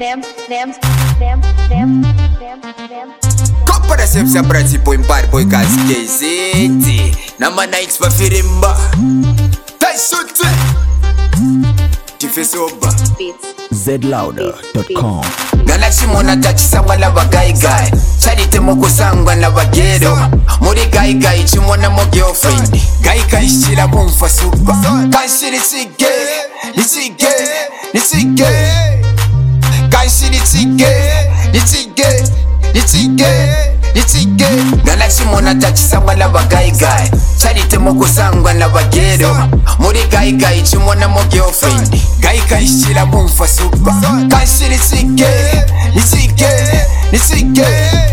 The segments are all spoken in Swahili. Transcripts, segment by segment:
Compara sempre a brasi põe par boy casquezete. Na manites pra firimba. Tá chute. Te fez oba. zlouder.com. Galaxy mona tachi sawa la bagai guy. Charite moko sangwa na bagero. Muri guy guy chimona mo girlfriend. Guy guy shira mumfa super. Kanshiri chige, nichige, nichige. Kanshiri chige, nichige, nichige, nichige. Galaxy mona tachi sawa la bagai guy. Charite moko sangwa na bagero. Muri guy guy chimona mo girlfriend. Guy guy shira mumfa super. Kanshiri chige, nichige, nichige.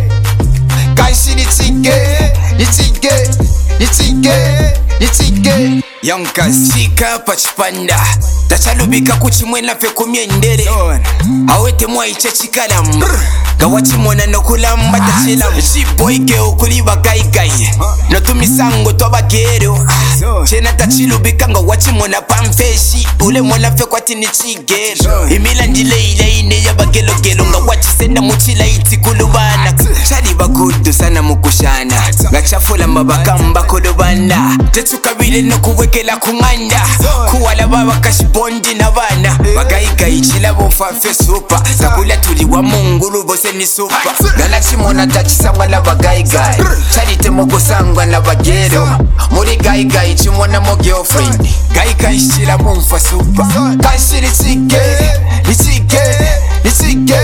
Kanshiri chige, nichige, nichige, nichige. Young kasika pachipanda tachalubika kuchimwena fe kumyendere awete mwaiche chikalam gawachi mwana nokulamba tachilam chiboike ukuli bagai gai notumisango twabagero chena tachilubika ngawachi mwana pamfeshi ule mwana fe kwati ni chigero imila ndile ile ine ya bagelo gelo ngawachi senda muchila iti kulubana chali bagudu sana mukushana gachafula mabakamba kulubana tetukabile nokuwekela kumanda kuwala baba kashibondi na bana bagayigayi chila bofafe super sakula tuli wa mungulu bose ni super Galaxy mona tachi sawa la bagayigayi charite moko sangwa na bagero muri gayigayi chimona mo girlfriend gayigayi chila mumfa super kanshiri chige nichige nichige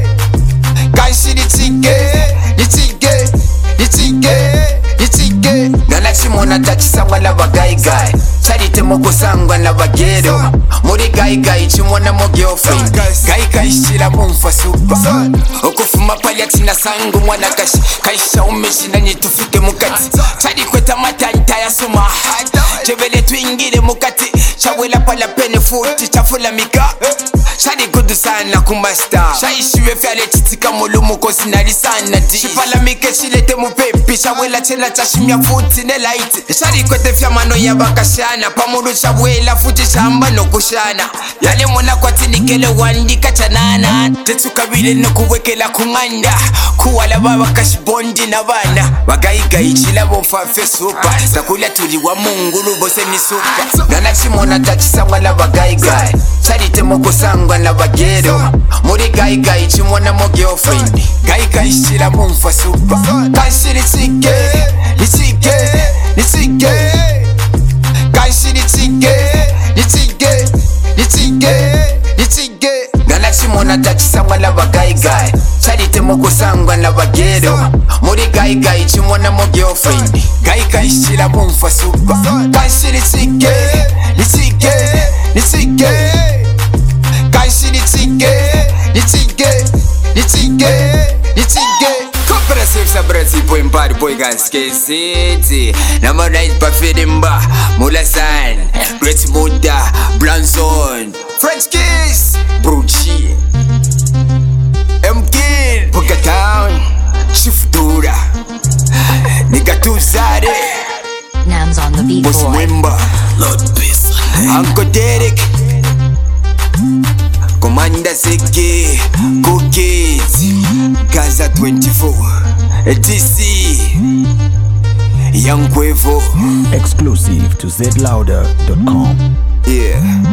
kanshiri chige nichige nichige nichige Galaxy mona tachi sawa la bagayigayi charite moko sangwa na bagero muri gayigayi chimona mo girlfriend gayigayi chila mumfa super okufuma pali atina sangu mwana kashi kaisha umeshina nitufike mukati chali kweta matanta ya suma chevele tuingire mukati chawela pala pene futi chafula mika chali kudu sana kumasta chaishiwe fyale chitika mulumu kosi nalisana di chifala mike chilete mupepi chawela chela chashimya futi ne light chali kwete fya mano ya bakashana pamuru chawela futi chamba no kushana yale mona kwati nikele wandika chanana tetukabile no kuwekela kumanda kuwala baba kashibondi na bana bagayigayi chila bofafe super sakula tuli wa mungulu bose ni super Galaxy mona tachi sawa la bagayigayi charite moko sangwa na bagero muri gayigayi chimona mo girlfriend gayigayi chila mumfa super kanshiri chige nichige nichige kanshiri chige nichige nichige nichige Galaxy mona tachi sawa la bagayigayi charite moko sangwa na bagero muri gayigayi chimona mo girlfriend gayigayi chila mumfa super kanshiri chige nichige nichige kanshiri chige nichige nichige nichige Compara sempre a brasi põe par boy casquezete na manites pra firimba mulasan Great Buddha Blanzon French Kiss Brucci M-Kid Boca Town Chief Dura Nigga Tuzare Nams on the beat, Boss boy. Wimba Lord Peace Uncle Derek Commander Zeki Cookies Gaza 24 DC Young Quavo Exclusive to zlouder.com. Yeah